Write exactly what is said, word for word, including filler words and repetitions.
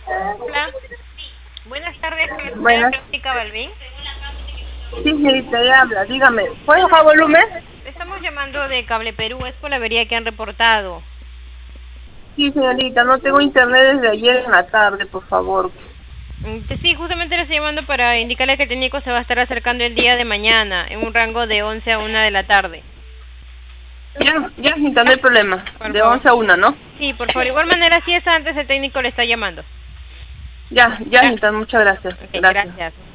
Hola, buenas tardes, con la señora Buenas. Cláudia Balbín. Sí, señorita, ya habla. Dígame. ¿Puedes bajar volumen? Le estamos llamando de Cable Perú, es por la avería que han reportado. Sí, señorita, no tengo internet desde ayer en la tarde, por favor. Mm, que Sí, justamente le estoy llamando para indicarle que el técnico se va a estar acercando el día de mañana, en un rango de once a una de la tarde. Ya, ya, señorita, no hay problema. Por De favor. once a una, ¿no? Sí, por favor. Igual manera, si es antes, el técnico le está llamando. Ya, ya, Ya. señorita, muchas gracias. Ok, Gracias. gracias.